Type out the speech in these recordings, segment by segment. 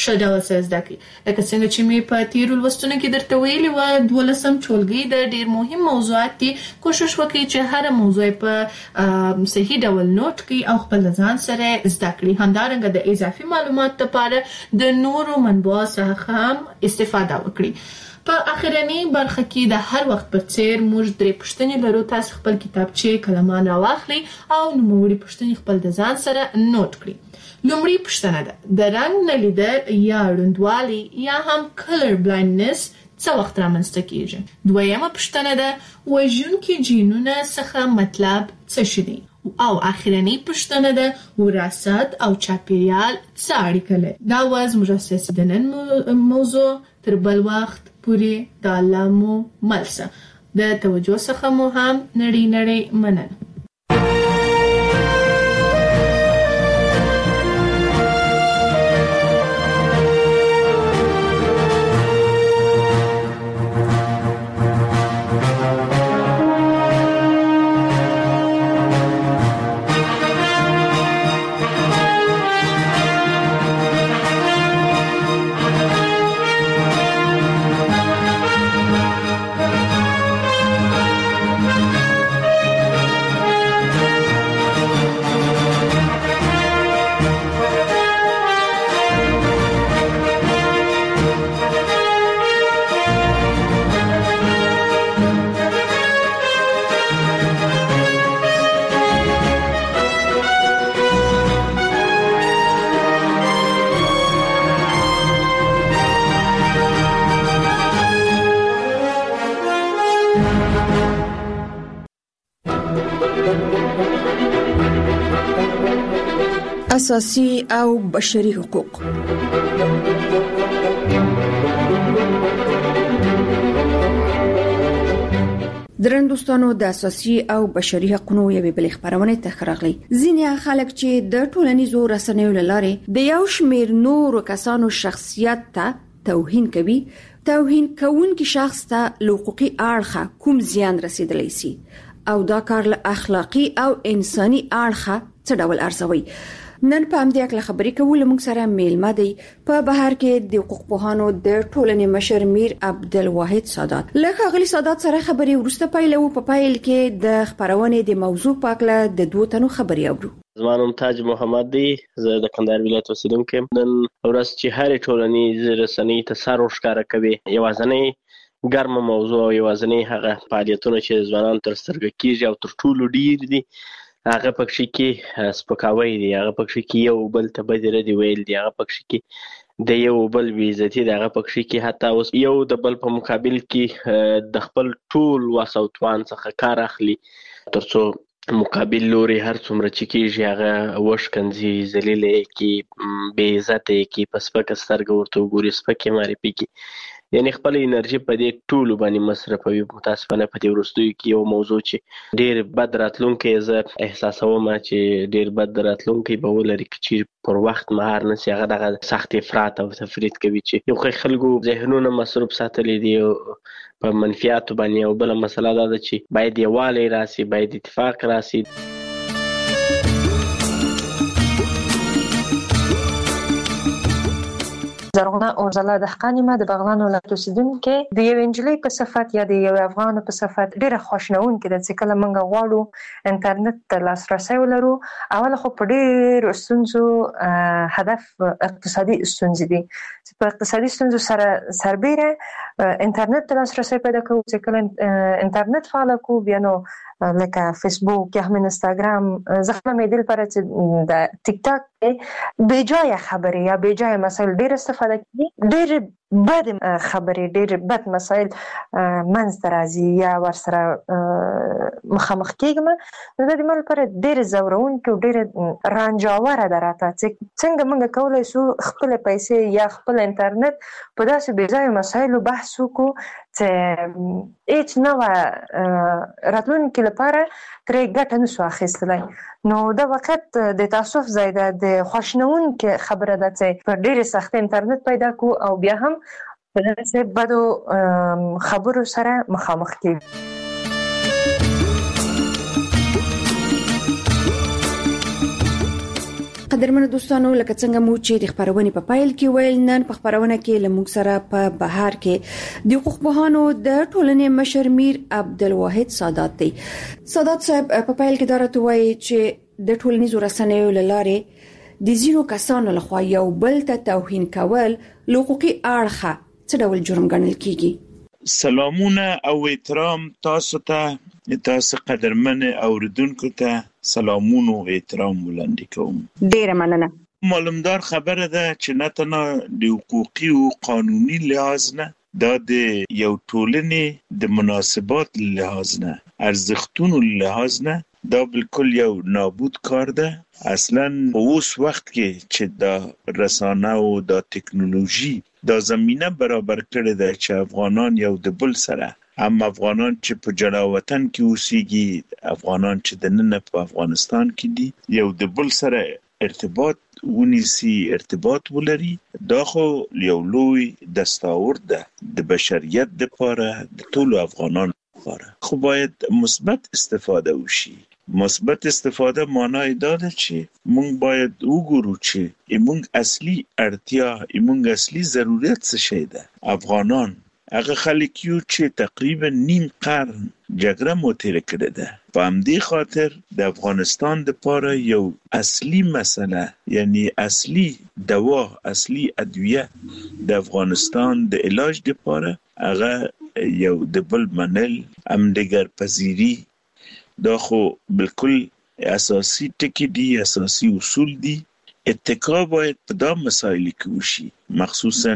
شل ډول سره زده کړي. لکه څنګه چې مې په تیرو لوستونو کې درته ویلي وه 12 ټولګي د ډېر مهم موضوعات دي. کوشش وکړئ چې هر موضوع په صحیح ډول نوٹ کړئ او خپل ځان سره زده کړئ. همدارنګه د اضافي معلوماتو لپاره د نورو منبعو څخه هم استفاده وکړئ. په اخرنی برخه کې د هر وخت په څیر موږ درې پوښتنې لرو. تاسو خپل کتابچې قلمان راواخلئ او نوموړي پوښتنې خپل د ځان سره نوٹ کړئ. لومړی پوښتنه ده: د رنګ نه لیدل یا ړندوالی یا هم کلر بلایندنس څه وخت رامنځته کیږي؟ دویمه پوښتنه ده: وژونکي جینونه څخه مطلب څه شي دي؟ او اخرنی پوښتنه ده: وراثت او چاپیریال څه اړیکه لري؟ دا و زموږ اساسي د نن موضوع. تر بل وخت پورې د الله مو ملسه. د توجه څخه مو هم نړۍ مننه. اساسي او بشري حقوق. درندوستانو د اساسي او بشري حقوقو یوې بلې خبرونه ته راغلي. ځینې خلک چې د ټولنیزو رسنیو لارې د یو شمېر نورو کسانو شخصیت ته توهین کوي، توهین کوونکی شخص ته حقوقي اړخه کوم زیان رسیدلی سي او دا کار له اخلاقی او انساني اړخه څه ډول ارزوي؟ نن په همدې اړه خبرې کوو. موږ سره میلمه دی په بهر کې د حقوق پوهانو د ټولنې مشر میر عبدالواحد سادات. لکه غلی سادات سره خبرې ورسته پیلو. په پیل کې د خبرونې د موضوع په اړه د دوه تنو خبرې اورو. زما نوم تاج محمد دی. زه د کندهار ولایت اوسیدونکی یم. نن ورځ چې هر ټولنیز رسنۍ ته سر ورښکاره کوي، یوازینۍ ګرمه موضوع او یوازینۍ هغه فعالیتونه چې ځوانان تر سترګو کیږي او تر ټولو ډیر دي، هغه پکې کې سپکاوی دی، هغه پکې کې یو بل ته بدې ردې ویل دي، هغه پکې کې د یو بل بې عزتي دی، هغه پکې کې حتی اوس یو د بل په مقابل کې د خپل ټول وس او توان څخه کار اخلي تر څو مقابل لوري هر څومره چې کېږي هغه وشکنځي، ذلیلې کې، بې عزته کې، په سپکه سترګه ورته وګوري، سپکې معرفي کې، یعنی خپل انرژي په دې ټولو باندې مصرفوي. متاسفانه په دې وروستیو کې یو موضوع چې ډېر بد راتلونکی زه احساسوم چې ډېر بد راتلونکی به ولري که چیرې پر وخت مهار نشي. هغه دغه سخت افراط او تفرید کوي چې یو خلکو ذهنونه مصروف ساتلی دي په منفیاتو باندې. او بله مسله دا ده چې باید یووالی راسي، باید اتفاق راسي. زرغونه اوزله دهقاني ما د بغلان ولایت اوسیدونکې د یو انجلۍ په صفت یا د یو افغان په صفت ډېره خوشنونکې ده چې کله موږ غواړو انټرنیټ ته لاسرسی ولرو. اوله خو په ډېرو ستونزو هدف اقتصادي ستونزې دي چې په اقتصادي ستونزو سره سربیره انټرنیټ ته لاسرسی پیدا کوو. چې کله انټرنیټ فعال کوو بیا نو لکه فیسبوک یا هم انستاګرام، زه خپله مې دې لپاره چې د ټیک ټاک بې جایه خبرې یا بې جایه مسایل ډېر استفاده کوي، ډېر بد خبرې، ډېر بد مسایل منځته راځي یا ورسره مخامخ کېږم. نو دا د ما لپاره ډېرې ځورونکې او ډېرې رنجاوره ده راته چې څنګه موږ کولی شو خپلې پیسې یا خپل انټرنیټ په داسې بې ځایه مسایلو بحث وکړو چې هیڅ نوعه راتلونکي لپاره ترې ګټه نشو اخیستلی. نو دا وخت د تاسف ځای ده، د خوشنونکې خبره ده چې په ډېرې سختۍ انټرنیټ پیدا کړو او بیا هم په داسې بدو خبرو سره مخامخ کېږو. قدرمنو دوستانو، لکه څنګه مو چې د خبرونې په پایل کې ویل، نن په خبرونه کې لمونږ سره په بهار کې د حقوق پوهانو د ټولنې مشر میر عبدالواحد سادات دی. سادات صاحب په پایل کې دا راته وایي چې د ټولنیزو رسنیو له لارې د ځینو کسانو لخوا یو بل ته توهین کول له حقوقي اړخه څه ډول جرم ګڼل کیږي؟ سلامونه او احترام تاسو ته، تاسو قدرمن اوریدونکو ته سلامونه او احترام وړاندې کوم. ډیره مننه. معلومدار خبره ده چې نه تنها د حقوقي او قانوني لحاظ نه، دا د یو ټولنې د مناسبات لحاظ نه، ارزښتونو لحاظ نه، دا بالکل یو نابود کار ده. اصلا په اوس وخت کې چې دا رسانه او دا ټکنالوژي دا زمينه برابر کړې ده چې افغانان یو د بل سره، هم افغانان چې په جلا وطن کې اوسېږي، افغانان چې د نن په افغانستان کې دي، یو د بل سره ارتباط ونیسي، ارتباط ولري. دا خو یو لوی دستاورد ده د بشریت لپاره، د ټولو افغانانو لپاره. خو باید مثبت استفاده وشي. مثبت استفاده معنی دا ده چې مونږ باید وګورو چې مونږ اصلي اړتیا، مونږ اصلي ضرورت څه شی ده. افغانان هغه خلک یو چې تقریبا نیم قرن جګړه مو تیر کړې ده. په همدې خاطر د افغانستان لپاره یو اصلي مسله، یعنی اصلي دوا، اصلي ادویه د افغانستان د علاج لپاره هغه یو د بل منل، همدیگر پذیری. دا خو بالکل اساسی ټکی دي، اساسی اصول دي. اتکا باید په دا مسائل کې وشي، مخصوصا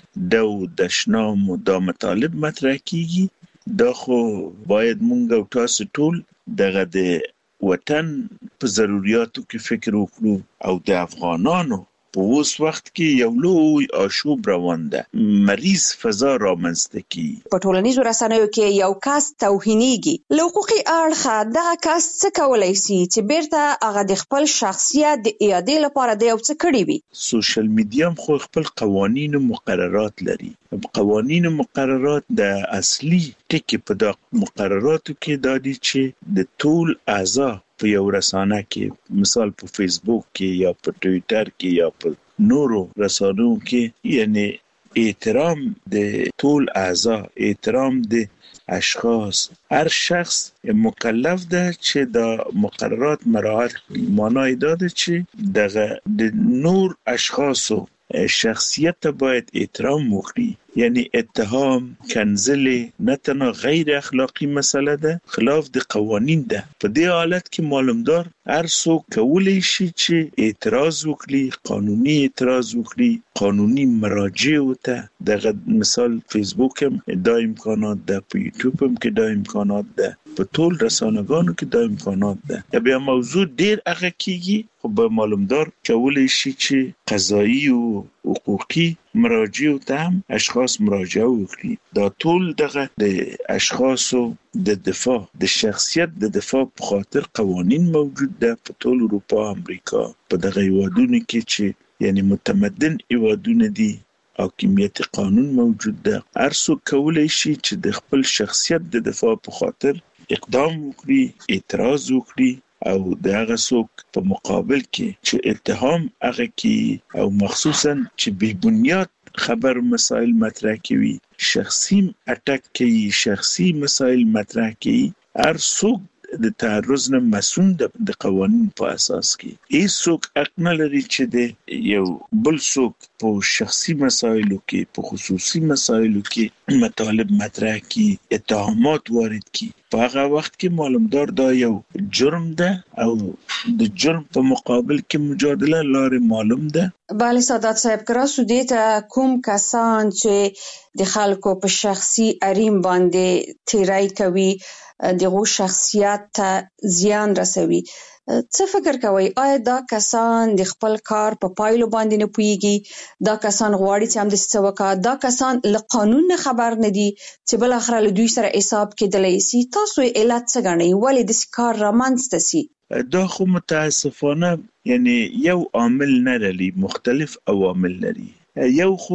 د شنام او د مطالب مطرح کیږي. دا خو باید مونږ او تاسو ټول دغه د وطن په ضرورتو کې فکر وکړو، او د افغانانو په اوس وخت کې یو لوی آشوب روان ده، مریض فضا رامنځته کی. په ټولنیزو رسنیو کې یو کس توهینېږي، له حقوقي اړخه دغه کس څه کولای شي چې بیرته هغه د خپل شخصیت د اعادې لپاره د یو څه کړی وي؟ سوشل میډیا خو خپل قوانین او مقررات لري. قوانین او مقررات د اصلي ټکی په د مقرراتو کې دا دي چې د ټول اعضا په یو رسانه کې، مثال په فیسبوک کې یا په ټویټر کې یا په نورو رسانو کې، یعنی احترام د ټول اعضا، احترام د اشخاص، هر شخص مکلف ده چې د مقررات مراعات کړي. معنی دا ده چې دغه د نور اشخاصو شخصیت باید احترام وکړي. یعنی اتهام، کنځلې نه تنها غیر اخلاقی مسله ده، خلاف د قوانین ده. په دې حالت کې معلومدار هر څوک کولی شي چې اعتراض وکړي، قانوني اعتراض وکړي، قانوني مراجع وته. دغه مثال فیسبوک هم دا امکانات ده، په یوټیوب هم کې دا امکانات ده، په ټول رسانه‌ګانو کې دا امکانات ده. بیا موضوع ډیر هغه کیږي، خو به معلومدار کولی شي چې قضایی او حقوقي مراجع ته هم اشخاص مراجعه وکړي. دا ټول دغه د اشخاصو د دفاع، د شخصیت د دفاع په خاطر قوانین موجود ده په ټول اروپا، امریکا، په دغه هیوادونو کې چې یعنی متمدن هیوادونه دي، حاکمیت قانون موجود ده. هر څوک کولی شي چې د خپل شخصیت د دفاع په خاطر اقدام وکړي، اعتراض وکړي، او د هغه څوک په مقابل کې چې اتهام هغه کې، او مخصوصا چې بې بنیاد خبر مسائل مطرح کوي، شخصي اٹک کوي، شخصي مسائل مطرح کوي، هر څوک د تعرض نه مسؤل د قوانین په اساس کې. هیڅوک حق نه لري چې د یو بل څوک په شخصي مسایلو کې، په خصوصي مسایلو کې مطالب مطرح کړي، اتهامات وارد کړي. په هغه وخت کې معلومدار دا یو جرم ده، او د جرم په مقابل کې مجادله لارې معلوم ده. بله سادات صاحب، کراسو دیتا کوم کسان چې د خلکو په شخصي حریم باندې تیری کوي، دغه شخصیت ته زیان رسوي، څه فکر کوي؟ آیا دا کسان د خپل کار په پایلو باندې نه پوهیږي؟ دا کسان غواړي چې هم د څه وکړي؟ دا کسان له قانون نه خبر نه دي چې بل اخر له دوی سره حساب کېدلی شي؟ تاسو علت څه ګڼئ؟ ولې داسې کار رامنځته شي؟ دا خو متاسفانه یعنی یو عامل نه لري، مختلف عوامل لري. یو خو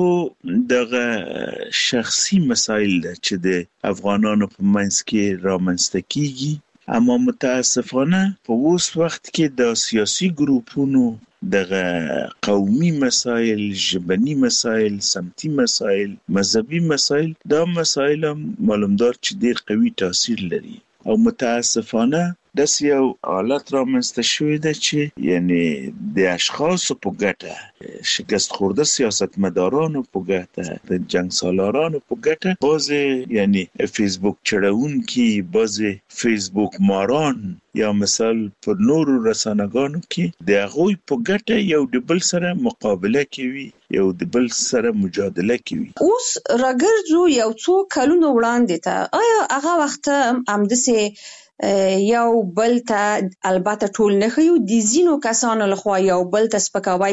دغه شخصي مسایل ده چې د افغانانو په منځ کې رامنځته کیږي، اما متاسفانه په اوس وخت کې د سیاسي ګروپونو دغه قومي مسائل، ژبني مسائل، سمتي مسائل، مذهبي مسائل، دا مسائل هم معلومدار چې ډیر قوي تاثیر لري او متاسفانه داسې یو حالت رامنځته شوی ده چې یعنی د اشخاصو په ګټه، شکست خورده سیاستمدارانو په ګټه، د جنگ سالارانو په ګټه، بعضې یعنی فیسبوک چړونکي، بعضې فیسبوک ماران یا مثال په نورو رسانه‌ګانو کې د هغوی په ګټه یو د بل سره مقابله کوي، یو د بل سره مجادله کوي. اوس راګرځو یو څو کلونو وړاندې ته، آیا هغه وخت همداسې یو بل ته البته ټول نه خيو د ځینو کسانو لخوا یو بل ته سپکاوی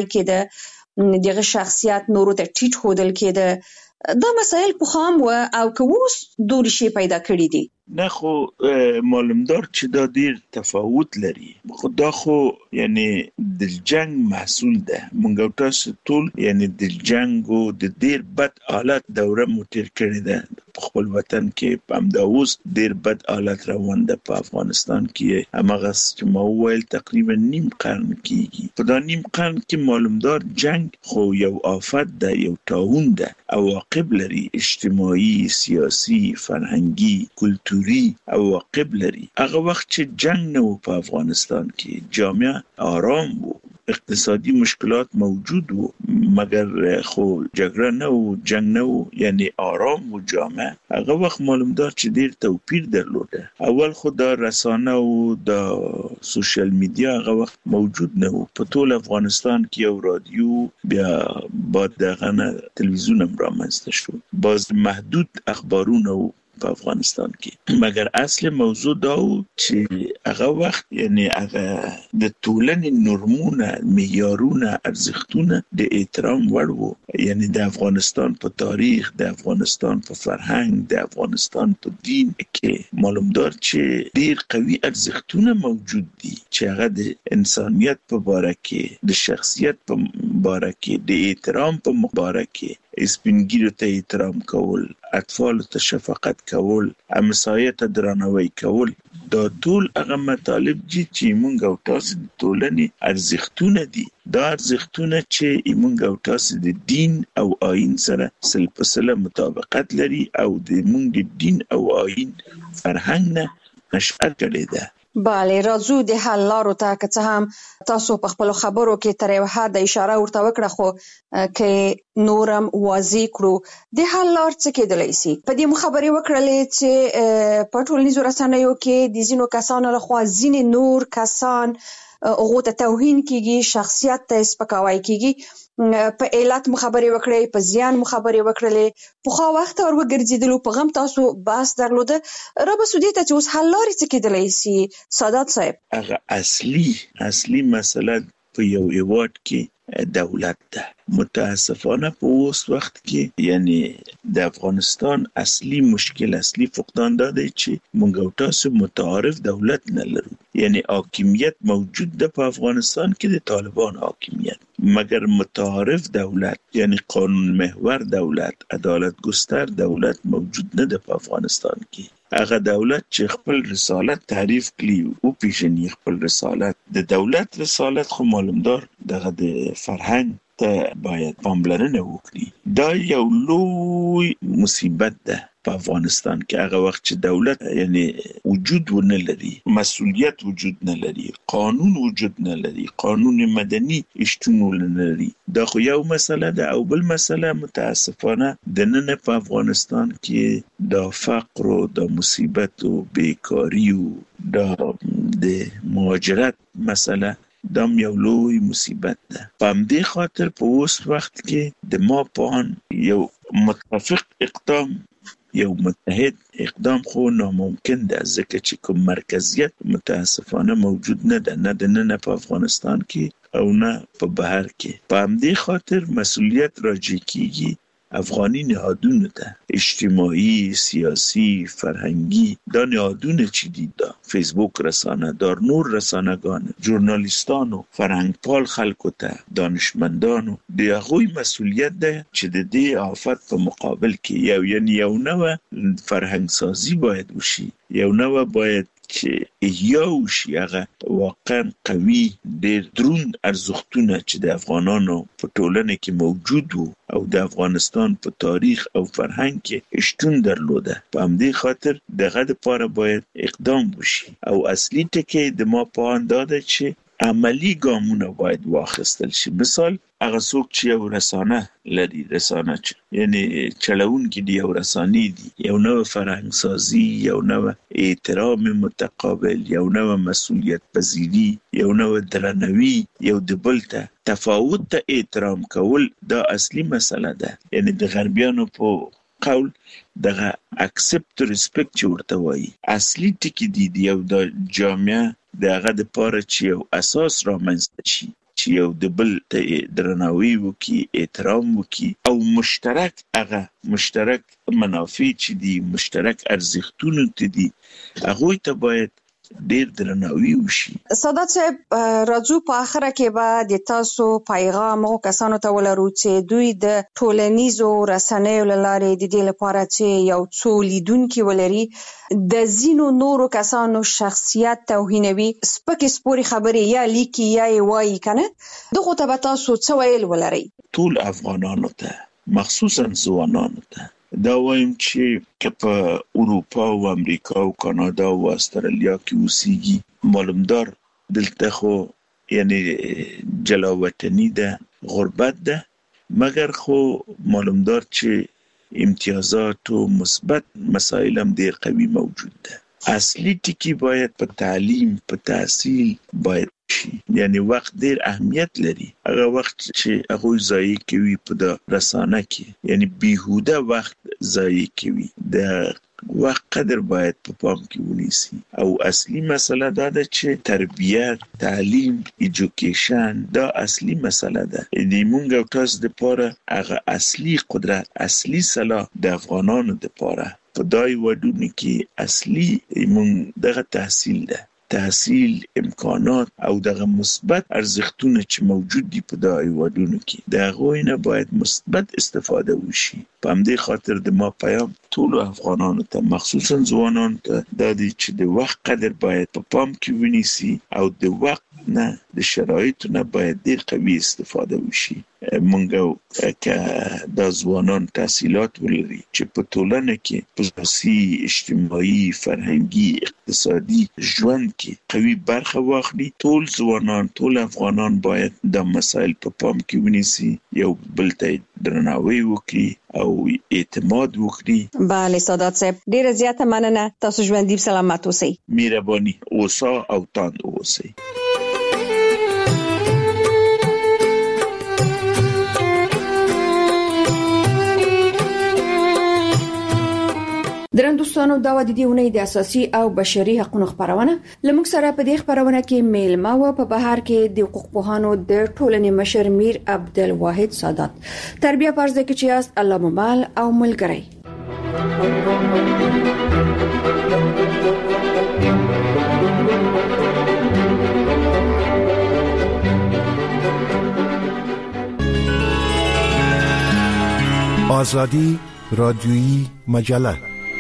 کېده، دغه شخصیت نورو ته ټیټ ښودل کېده، دا مسایل پخوا هم و او که اوس دورې شی پیدا کړي دي؟ نه خو معلومدار چې دا ډیر تفاوت لري، خو دا خو یعنی د جنگ محصول ده. مونږ تاسو ټول یعنی د جنگ او د ډیر بد حالت دوره مو تیر کړې ده په خپل وطن کې. هم دا اوس ډیر بد حالت روان ده په افغانستان کې. همغه چې ما وویل تقریبا نیم قرن کېږي. په دا نیم قرن کې معلومدار جنگ خو یو آفت ده، یو طاعون ده، عواقب لري، اجتماعي، سیاسي، فرهنګي، کلتوري عواقب لري. هغه وخت چې جنگ نه و په افغانستان کې، جامعه آرام و، اقتصادي مشکلات موجود و، مگر خو جګړه نه و، جنگ نه و، یعنی آرام و جامعه. هغه وخت معلومدار چې ډیر توپیر درلوده. اول خو دا رسانه او دا سوشل میډیا هغه وخت موجود نه و. په ټول افغانستان کې یو رادیو، بیا بعد دغه نه تلویزیون هم رامنځته شو، باز محدود اخبارونه و په افغانستان کې. مگر اصل موضوع دا و چې هغه وخت یعنی هغه د ټولنې نورمونه، معیارونه، ارزښتونه د احترام وړ وو. یعنی د افغانستان په تاریخ، د افغانستان په فرهنګ، د افغانستان په دین کې معلومدار چې ډیر قوي ارزښتونه موجود دي چې هغه د انسانیت په باره کې، د شخصیت په باره کې، د احترام په باره کې، سپینګیرو ته احترام کول، اطفال ته شفقت کول، همسایه ته درناوی کول، دا ټول هغه مطالب دي چې موږ او تاسو د ټولنې ارزښتونه دي. دا ارزښتونه چې موږ او تاسو د دین او آیین سره سل په سل مطابقت لري او د موږ د دین او آیین فرهنګ نه نشأت کړې ده. بله، راځو د حل لارو ته. که څه هم تاسو په خپلو خبرو کې تر یو حده اشاره ورته وکړه، خو که نورم واضح کړو د حل لار څه کېدلی سي. په دې مو خبرې وکړلې چې په ټولنیزو رسنیو کې د ځینو کسانو لخوا ځینې نور کسان هغو ته توهین کېږي، شخصیت ته سپکاوی کېږي. په علت مو خبرې وکړې، په زیان مو خبرې وکړلې، پخوا وخت ور وګرځېدلو، په غم تاسو بحث درلوده. را به سو دې ته چې اوس حل لارې څه کېدلی سي سادات صاحب؟ هغه اصلي مسله په یو هیواد کې دولت ده. متاسفانه په اوس وخت کې یعنی د افغانستان اصلي مشکل، اصلي فقدان دا دی چې موږ او تاسو متعارف دولت نه لرو. یعنی حاکمیت موجود ده په افغانستان کې، د طالبان حاکمیت، مگر متعارف دولت یعنی قانون محور دولت، عدالت گستر دولت موجود نه ده په افغانستان کې. هغه دولت چې خپل رسالت تعریف کړي او پیژني خپل رسالت، د دولت رسالت خو معلومدار دغه د فرهنګ ته باید پاملرنه وکړي. دا یو لوی مصیبت ده په افغانستان کې. هغه وخت چې دولت یعنی وجود ونه لري، مسؤلیت وجود نه لري، قانون وجود نه لري، قانون مدني شتون نه لري، دا خو یو مسله ده. او بل مسله متاسفانه د نن په افغانستان کې د فقر او د مصیبت او بیکاری او د مهاجرت مسله دام یو لوی مصیبت ده. په همدې خاطر په اوس وخت کې د ما پان یو متفق اقدام، یو متحد اقدام خو ناممکن ده، ځکه چې کوم مرکزیت متاسفانه موجود نه ده، نه د نن په افغانستان کې او نه په بهر کې. په همدې خاطر مسؤلیت راجع کیږي افغانی نهادونو ته، اجتماعي، سیاسی، فرهنګي. دا نهادونه چې دي، دا فیسبوک رسانه، دا نور رسانه‌ګان، ژورنالیستانو، فرهنګپال خلکو ته، دانشمندانو، د هغوی مسؤلیت ده چې د دې آفت په مقابل کې یو نوې فرهنګ سازی باید وشي، یو نوې باید چې یو شي هغه واقعا قوي ډېر دروند ارزښتونه چې د افغانانو په ټولنه کې موجود وو او د افغانستان په تاریخ او فرهنګ کې شتون درلوده. په همدې خاطر دغه لپاره باید اقدام وشي او اصلي ټکی د ما په اند دا ده چې عملی ګامونه باید واخیستل شي. مثال هغه څوک چې یو رسانه لري، رسانه یعنی چلوونکي دی یو رسانې دي، یو نوې فرهنګ سازي، یو نوې احترام متقابل، یو نوې مسؤلیت پذیری، یو نوې درناوی، یو د بل ته تفاوت ته احترام کول، دا اصلي مسله ده. یعنی د غربیانو په قول دغه اکسپټ ریسپیکټ چې ورته وایي اصلي ټکی دی یو د جامعه دغه د پاره چې یو اساس رامنځته شي چې یو د بل ته درناوی وکي، احترام وکي او مشترک منافع چې دي، مشترک ارزښتونه ته دي، هغه ته باید ډیر درناوی وشي. سادات صاحب، راځو په اخره کې به د تاسو پیغام او کسانو ته ولرو چې دوی د ټولنیزو رسنیو لارې د دې لپاره چې یو څو لیدونکي ولري د زینو نورو کسانو شخصیت توهینوي، سپکې سپوري خبرې یا لیکي یا وایي کنه، دغه ته به تاسو څه ویل ولري؟ ټول افغانانو ته، مخصوصا ځوانانو ته دا وایم چې په اروپا او امریکا او کانادا او استرالیا کې اوسېږي، معلومدار دلته خو یعنی جلاوطنی ده، غربت ده، مګر خو معلومدار چې امتیازات او مثبت مسائل هم ډېر قوي موجود ده. اصلي ټکی باید په تعلیم، په تحصیل باید شي. یعنی وخت ډیر اهمیت لري. هغه وخت چې هغه ضایع کوي په د رسانه کې، یعنی بیهوده وخت ضایع کوي، د وخت قدر باید په پام کې ونیسي. او اصلي مسله دا ده چې تربیت، تعلیم، ایجوکیشن دا اصلي مسله ده. د مونږ او تاسو لپاره هغه اصلي قدرت، اصلي صلاح د افغانانو لپاره په دای ودونه کې اصلي مونږ دغه تحصیل ده، تحصیل، امکانات او دغه مثبت ارزښتونه چې موجود دي په دغه هیوادونو کې، د هغوی نه باید مثبت استفاده وشي. په همدې خاطر د ما پیام ټولو افغانانو ته، مخصوصا ځوانانو ته دا دی چې د وخت قدر باید په پام کې ونیسي او د وخت نه، د شرایطو نه باید ډېر قوي استفاده وشي. مونږ که دا ځوانان تحصیلات ولري چې په ټولنه کې په سیاسي، اجتماعي، فرهنګي، اقتصادي ژوند کې قوي برخه واخلي، ټول ځوانان، ټول افغانان باید دا مسایل په پام کې ونیسي، یو بل ته درناوی وکړي او اعتماد وکړي. بله سادات صاحب، ډیره زیاته مننه. تاسو ژوندي سلامت اوسئ. مهرباني اوسه او تاند اوسئ. درندوستانو، دا د دې ونې د اساسي او بشري حقوقو خبرونه لمک سره په دې خبرونه کې میلمه و په بهر کې د حقوق پوهانو د ټولنې مشر میر عبدالواحد سادات. تربیه فرض ده چې یاست الله ممال او ملګری. آزادی رادیویی مجله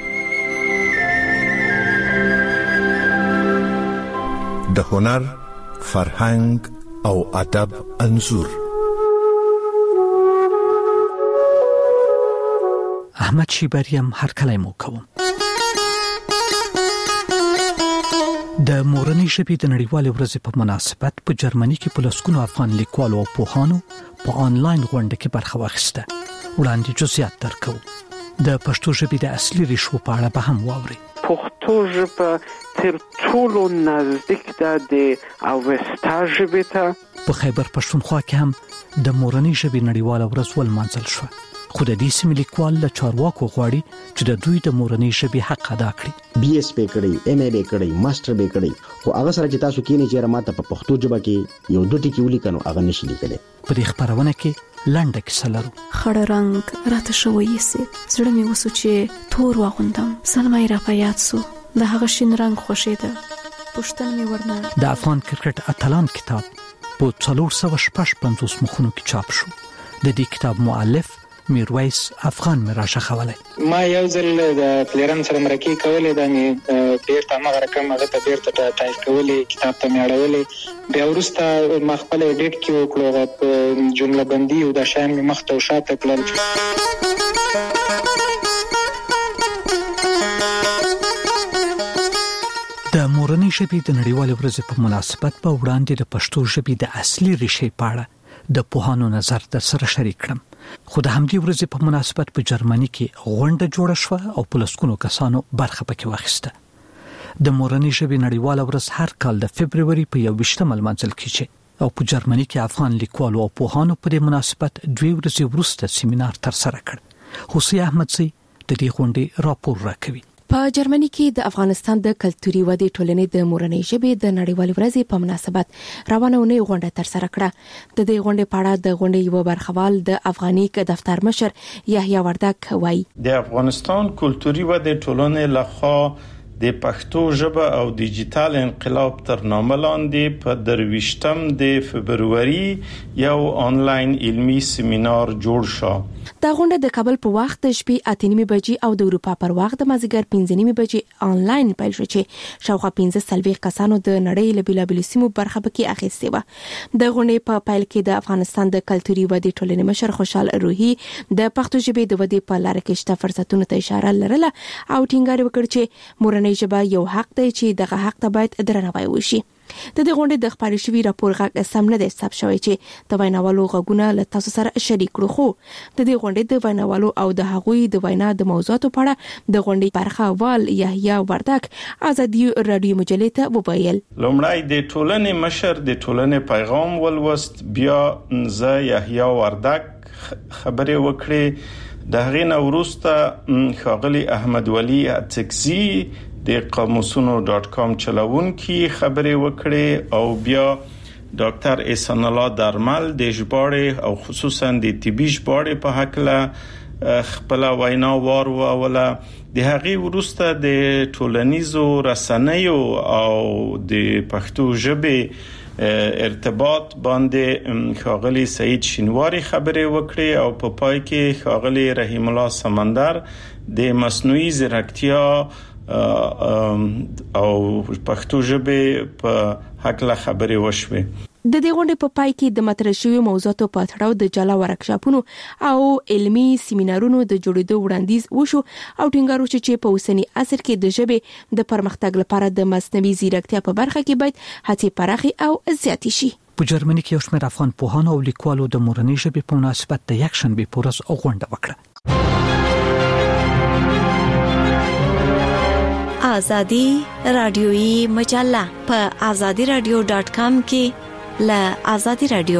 د هنر، فرهنګ او ادب انځور. احمد شیبریم هر کله مو کوم. د مورنۍ ژبې د نړیوالې ورځې په مناسبت په جرمني کې په لسګونو افغان لیکوالو او پوهانو په آنلاین غونډه کې برخه واخیسته. وړاندې جزئیات درکو. د پښتو ژبې د اصلي ریښو په اړه به هم واوري. پښتو ژبه تر ټولو نزدیک ده د اوستا ژبې ته. په خیبر پښتونخوا کې هم د مورنۍ ژبې نړیواله ورځ ولمانځل شوه. خو د دې سیمې لیکوال له چارواکو غواړي چې د دوی د مورنۍ ژبې حق ادا کړي. بي اس پی کړي، ایم ای بي کړي، ماستر بي کړي، خو هغه سره چې تاسو کینې چې راته په پښتو ژبه کې یو دوه ټکي ولیکنو هغه نشي لیکلی. په دې خبرونه کې لنډه کیسه لرو. خړ رنگ راته شوی سي، زړه مې وسو چې تور واغوندم، سلمای را پیات سو، د هغه شین رنگ خوشیده، پښتن مې ورنه. د افغان کرکټ اتلان کتاب په 456 مخونو کې چاپ شو. د دې کتاب مؤلف میرویس افغان مراشه خوله. ما یو ځل د پلیرن سره مرکه کولې د بیرته ما رقم هغه ته بیرته ټایپ کولې کتاب ته میاړولې بیا ورسته ما خپل اډیټ کې وکړو جمله بندي او د شان مخته او شاته کړل. د مورنۍ ژبې د نړیوالې ورځې په مناسبت په وړاندې د پښتو ژبې د اصلي ریښې په اړه د پوهانو نظر در سره شریک کړم. خو د همدې ورځې په مناسبت په جرمني کې غونډه جوړه شوه او په لسګونو کسانو برخه پکې واخیسته. د مورنۍ ژبې نړیواله ورځ هر کال د فبرवरी په 21 لمانځل کیږي او په جرمني کې افغان لیکوالو او پوهانو په دې مناسبت 2 ورځې وروسته سیمینار تر سره کړ. حسین احمدزی د دې غونډې راپور راکوي. په جرمني کې د افغانستان د کلتوري ودې ټولنې د مورنۍ ژبې د نړیوالې ورځې په مناسبت روانه ونې غونډه تر سره کړه. د دې غونډې په اړه د غونډې یو برخوال د افغاني دفتر مشر یحیی وردک وایي. د افغانستان کلتوري ودې ټولنې لخوا د پښتو ژبه او ډیجیټل انقلاب تر نامه لاندې په 23 د فبرवरी یو آنلاین علمي سیمینار جوړ شو. دا غونډه د کابل په وخت د شپې 8:30 بجې او د اروپا پر وخت د مازیګر 5:30 بجې آنلاین پیل شو چې شاوخوا 15 کسانو د نړۍ له بیلابېلو سیمو برخه پکې اخیستې و. د غونډې په پیل کې د افغانستان د کلتوري ودې ټولنې مشر خوشحال روحي د پښتو ژبې د ودې په لار کې شته فرصتونو ته اشاره لرله او ټینګار وکړ چې مورنۍ ژبه یو حق دی چې دغه حق ته باید درناوی وشي. د دې غونډې د خبري شوی راپور غږ سم نه دی ثبت شوی چې د ویناوالو غږونه له تاسو سره شریک کړو. خو د دې غونډې د ویناوالو او د هغوی د وینا د موضوعاتو په اړه د غونډې برخوال یحیی وردک ازادي رادیو مجلې ته وویل. لومړی د ټولنې مشر د ټولنې پیغام ولوست، بیا زه یحیی وردک خبرې وکړې. د هغې نه وروسته ښاغلي احمد ولی اڅکزي د قاموسونو.com چلوونکي خبرې وکړې او بیا ډاکټر احسان الله درمل د ژباړې او خصوصا د طبي ژباړې په حق له خپل وینا واروله. د هغې وروسته د ټولنیزو رسنیو او د پښتو ژبې ارتباط باندې ښاغلي سعید شینواری خبرې وکړې او په پای کې ښاغلي رحیم الله سمندر د مصنوعي ځیرکتیا او پښتو ژبې په حق له خبرې وشوي. د دې غونډې په پای کې د مطرح شویو موضوعاتو په اړه د جلا ورکشاپونو او علمي سیمینارونو د جوړېدو وړاندیز وشو او ټینګار وشو چې په اوسنی عصر کې د ژبې د پرمختګ لپاره د مصنوعي ځیرکتیا په برخه کې باید هڅې پراخي او زیاتې شي. په جرمني کې یو شمېر افغان پوهانو او لیکوالو د مورنۍ ژبې په مناسبت د یکشنبې په ورځ غونډه وکړه. آزادی رادیویی مجله په azadiradio.com کې له آزادی رادیو.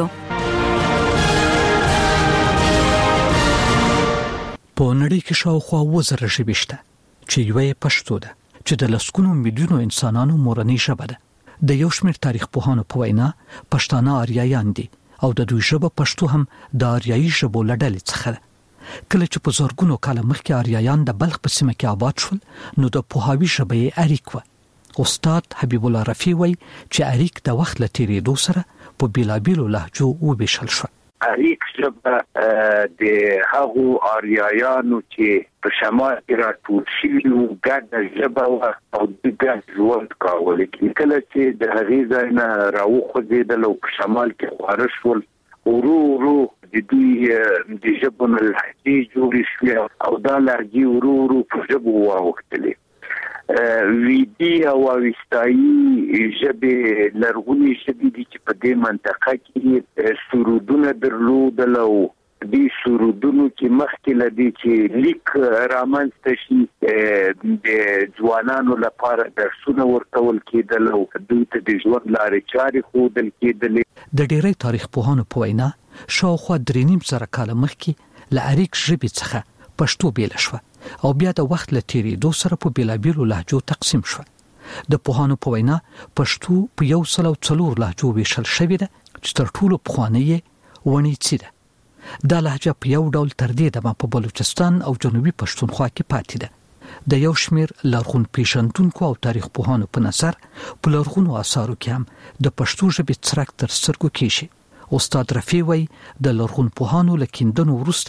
په نړۍ کې شاوخوا 1000 ژبې شته چې یوه پښتو ده چې د لسګونو میلیونو انسانانو مورنۍ ژبه ده. د یو شمېر تاریخ پوهانو په وینا پښتانه آریایان دي او د دوی ژبه پښتو هم د آریایي ژبو له ډلې څخه ده. کله چې په زرګونو کاله مخکې آریایان د بلخ په سیمه کې آباد شول نو د پوهاوي ژبه یې اریک و. استاد حبیب الله رفیع وایي چې اریک د وخت له تیریدو سره په بیلابیلو لهجو وویشل شو. اریک ژبه د هغو آریایانو چې په شمال کې راټول شوي وو ګډه ژبه وه او دوی ګډ ژوند کاوه. کله چې د هغې ځای نه راوخوځېدل او په شمال کې خواره شول ورو ورو د دوی د ژبو نه لهجې جوړې شوې او دا لهجې ورو ورو په ژبو واوښتلې. ویدي او اوستایي ژبې لرغونې ژبې دي چې په دې منطقه کې سرودونه درلودل او دې سرودونو کې مخکې له دې چې لیک رامنځته شي د ځوانانو لپاره درسونه ورکول کېدل او دوی ته د ژوند لارې چارې ښودل کېدلې. د ډېری تاریخ پوهانو په وینا شاوخوا 3.5 کاله مخکې له اریک ژبې څخه پښتو بیل شوه او بیا د وخت له تیریدو سره په بیلابیلو لهجو تقسیم شوه. د پوهانو په وینا پښتو په 104 لهجو ویشل شوې ده چې تر ټولو پخوانۍ ونیڅي ده. دا لهجه په یو ډول تر دې دمه په بلوچستان او جنوبي پښتونخوا کې پاتې ده. د یو شمېر لرغون پیژندونکو او تاریخ پوهانو په نظر په لرغونو آثارو کې هم د پښتو ژبې څرک تر سترګو کېږي. استاد رفیع وایي د لرغون پوهانو له کیندنو وروسته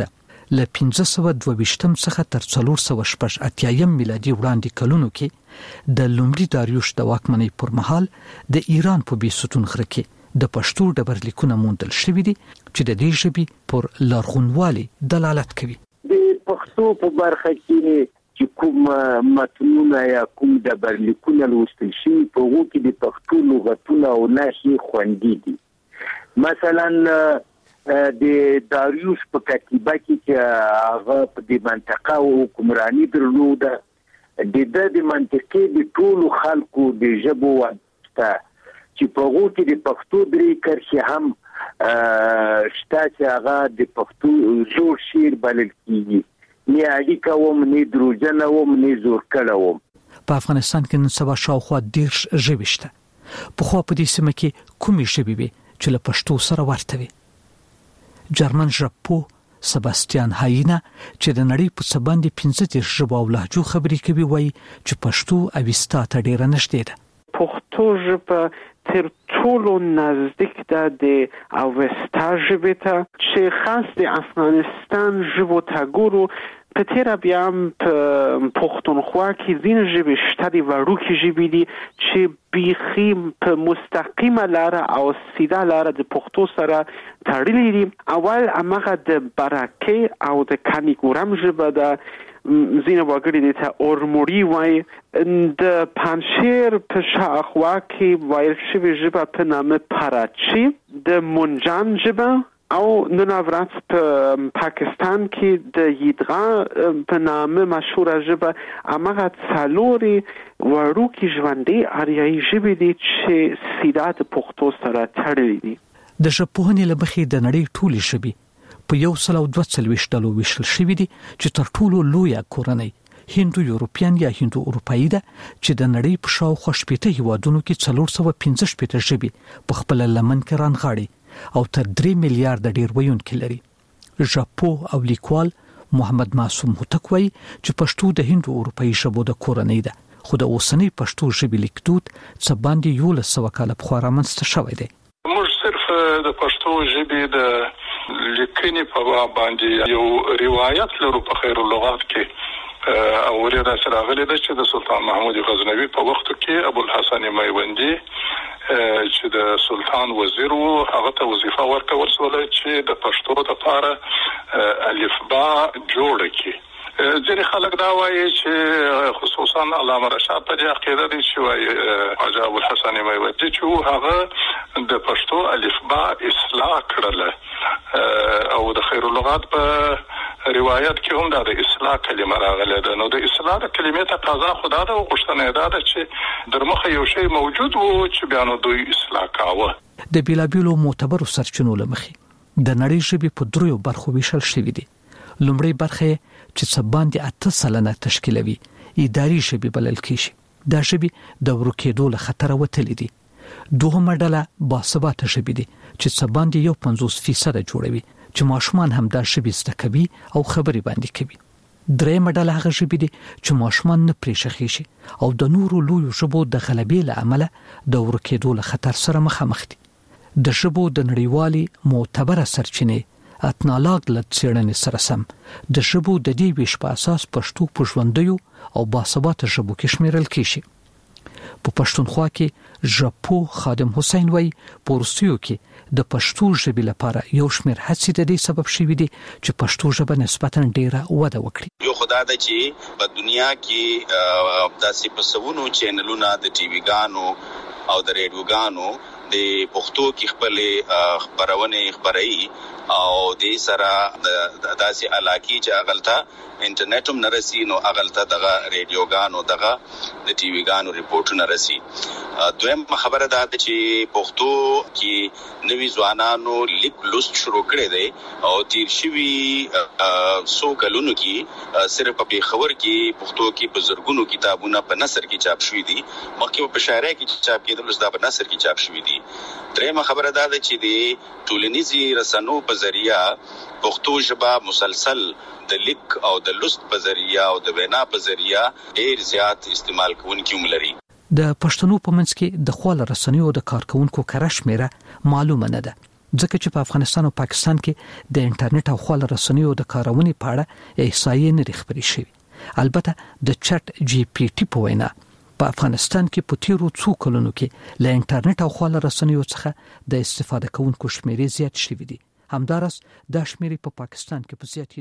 له 1522 څخه تر 488 میلادي وړاندې کلونو کې د لومړي داریوش د واکمنۍ پر مهال د ایران په بیستون غره کې د پښتو ډبرلیکونه موندل شوي دي چې د دې ژبې پر لرغونوالي دلالت کوي. د پښتو په برخه کې چې کوم متنونه یا کوم ډبرلیکونه لوستل شوي په هغو کې د پښتو لغتونه او نښې خوندي دي. مثلا د داریوش په کتیبه کې چې هغه په دې منطقه او حکمرانی درلوده د منطقې د ټولو خلکو د ژبو واسطه چې په هغو کې د پښتو درې کرښې هم شته چې هغه د پښتو زوړ شعر بلل کېږي. نه اړیکه وم، نه دروژنه وم، نه زور کړه وم. په افغانستان کې نن سبا شاوخوا 10 ژبې شته. پخوا په دې سیمه کې کومې ژبې وې چې له پښتو سره ورته وي؟ جرمن ژبپوه سباستیان هاینا چې د نړۍ په څه باندې 15 ژبو او لهجو خبرې کوي وایي چې پښتو اوستا ته ډیره نږدې ده. پښتو ژبه تر ټولو نزدیک ده د اوستا ژبې ته چې خاص د افغانستان ژبو ته ګورو. په تیر بیا په پښتونخوا کې ځینې ژبې شته دي وړوکې ژبې دي چې بیخي په مستقیمه لاره او سیده لاره د پښتو سره تړلې دي. اول هغه د برکې او د کانیګورم ژبه ده، ځینې وګړي دې ته اورموري وایي. د پنجشیر په شاوخوا کې ویل شوې ژبه په نامه پراچی، د منجان ژبه، او نن ورځ په پاکستان کې د یدغا په نامه مشهوره ژبه هغه څلوري وړوکې ژوندۍ آریایي ژبې دي چې سیده د پښتو سره تړلې دي. د ژبپوهنې له مخې د نړۍ ټولې ژبې په 142 ډلو ویشل شوي دي چې تر ټولو لویه کورنۍ هندو یورپین یا هندو اروپایي ده چې د نړۍ په شاوخوا 80 هیوادونو کې 415 ژبې په خپل لمن کې رانغاړي او تر 3 میلیارډ ډیر ویونکي لري. ژبپوه او لیکوال محمد معصوم هوتک وایي چې پښتو د هندو اروپایي ژبو د کورنۍ ده، خو د اوسنۍ پښتو ژبې لیکدود څه باندې 1100 کاله پخوا رامنځته شوی دی. موږ صرف د پښتو ژبې د لیکنې په باندې یو روایت لرو په خیر اللغات کې او ورته سره غلي ده چې د سلطان محمود غزنوي په وخت کې ابو الحسن میوندی چې د سلطان وزیر وو هغه ته وظیفه ورکول شوه چې د پښتو لپاره الفبا جوړ کړي. ځینې خلک دا وایي چې خصوصا علامه رشاد په دې عقیده دي چې وایي حاجي ابو الحسن میوندی چې هغه د پښتو الفبا اصلاح کړله او د خیر اللغات په روایت کې هم د اصلاح کلمه راغله ده. نو د اصلاح کلمې ته تازه خدا ده او غوښتنه ده چې درمخه یو شی موجود وو چې بیا نو دوی اصلاح کاوه. د بیلابیلو معتبرو سرچینو له مخې د نړۍ ژبې په دریو برخو ویشل شوې دي. لومړی برخه چې څه باندې 8% تشکیلوي اداري ژبې بلل کېږي. دا ژبې د ورکېدو له خطر وتلې دي. دوهمه ډله باثباته ژبې دي چې څه باندې 50% جوړوي چې ماشومان هم دا ژبې زده کوي او خبرې باندې کوي. درېمه ډله هغه ژبې دي چې ماشومان نه پرېښخي شي او د نورو لویو ژبو د غلبې له امله د ورکېدو له خطر سره مخامخ دي. د ژبو د نړیوالي معتبره سرچینې اتنالاګ له څېړنې سره سم د ژبو د دې ویش په اساس پښتو په ژوندیو او باثباته ژبو کې شمیرل کېږي. په پښتونخوا کې ژبپوه خادم حسین وایي په روسیو کې د پښتو ژبې لپاره یو شمېر هڅې د دې سبب شوي دي چې پښتو ژبه نسبتاً ډیره وده وکړي. یو خدای د چې په دنیا کې داسې په سونو چینلونه د ټي وي ګانو او د ریډیوګانو د پښتو کې خپل خبرونه خبري او د سره داسې علاقې چې اغلطه انټرنیټ هم نرسي نو اغلطه دغه ریډیوګانو دغه د ټي وي ګانو ریپورتونه رسي. دویم خبره ده چې پښتو کې نوي ځوانانو لیک لوست شروع کړي دي او تیر شوي سو کلونو کې صرف په خبر کې پښتو کې په زرګونو کتابونه په نثر کې چاپ شوي دي، مخکې په شاعرۍ کې چاپ کېدل اوس دا په نثر کې چاپ شوي دي. درېمه خبره ده چې د ټولنیزي رسنو په ذریعہ پښتو ژبه مسلسل د لیک او د لوست په ذریعہ او د وینا په ذریعہ ډېر زیات استعمال کوونکي هم لري. د پښتنو په منځ کې د خپل رسنیو د کارکونکو کره شمیره معلومه نه ده. ځکه چې په افغانستان او پاکستان کې د انټرنیټ او خواله رسنیو د کارونې په اړه احصایې نه خبرې شوې. البته د چټ جی پی ټي په وینا په افغانستان کې په تیرو څو کلونو کې له انټرنیټ او خواله رسنیو څخه د استفاده کوونکو شمیرې زیات شوې دي. همدارس د شمیرې په پاکستان کې په زیاتې